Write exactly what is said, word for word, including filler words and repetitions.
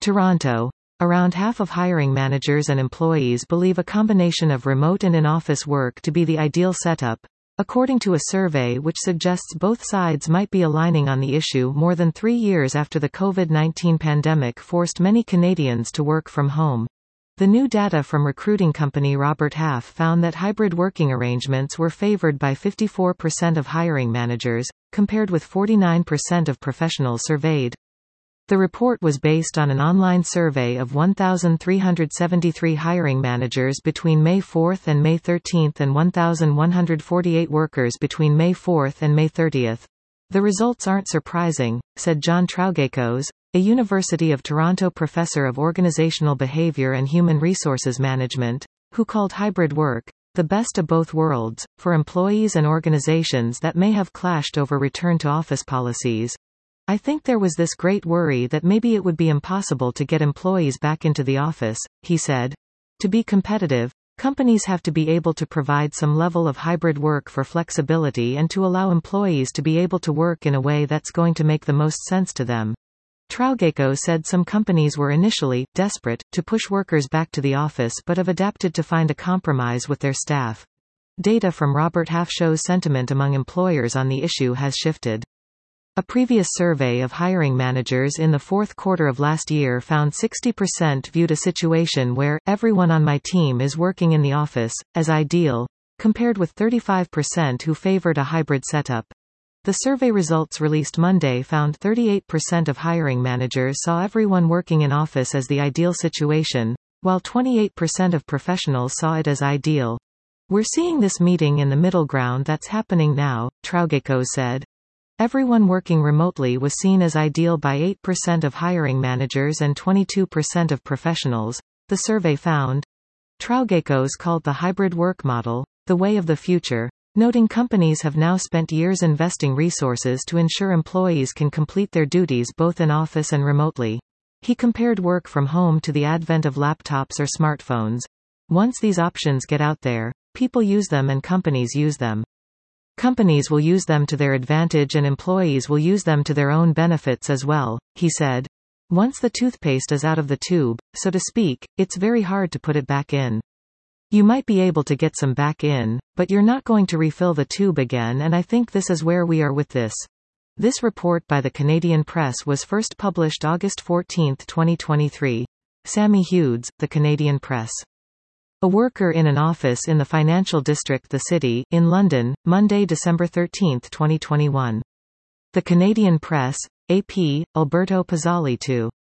Toronto. Around half of hiring managers and employees believe a combination of remote and in-office work to be the ideal setup, according to a survey which suggests both sides might be aligning on the issue more than three years after the COVID nineteen pandemic forced many Canadians to work from home. The new data from recruiting company Robert Half found that hybrid working arrangements were favored by fifty-four percent of hiring managers, compared with forty-nine percent of professionals surveyed. The report was based on an online survey of one thousand three hundred seventy-three hiring managers between May fourth and May thirteenth and one thousand one hundred forty-eight workers between May fourth and May thirtieth. The results aren't surprising, said John Trougakos, a University of Toronto professor of organizational behavior and human resources management, who called hybrid work the best of both worlds, for employees and organizations that may have clashed over return-to-office policies. I think there was this great worry that maybe it would be impossible to get employees back into the office, he said. To be competitive, companies have to be able to provide some level of hybrid work for flexibility and to allow employees to be able to work in a way that's going to make the most sense to them. Trougakos said some companies were initially desperate to push workers back to the office but have adapted to find a compromise with their staff. Data from Robert Half shows sentiment among employers on the issue has shifted. A previous survey of hiring managers in the fourth quarter of last year found sixty percent viewed a situation where everyone on my team is working in the office as ideal, compared with thirty-five percent who favored a hybrid setup. The survey results released Monday found thirty-eight percent of hiring managers saw everyone working in office as the ideal situation, while twenty-eight percent of professionals saw it as ideal. We're seeing this meeting in the middle ground that's happening now, Trougakos said. Everyone working remotely was seen as ideal by eight percent of hiring managers and twenty-two percent of professionals, the survey found. Trougakos called the hybrid work model the way of the future, noting companies have now spent years investing resources to ensure employees can complete their duties both in office and remotely. He compared work from home to the advent of laptops or smartphones. Once these options get out there, people use them and companies use them. Companies will use them to their advantage and employees will use them to their own benefits as well, he said. Once the toothpaste is out of the tube, so to speak, it's very hard to put it back in. You might be able to get some back in, but you're not going to refill the tube again, and I think this is where we are with this. This report by the Canadian Press was first published August fourteenth twenty twenty-three. Sammy Hughes, The Canadian Press. A worker in an office in the financial district The City, in London, Monday, December thirteenth twenty twenty-one. The Canadian Press, A P, Alberto Pizzali two.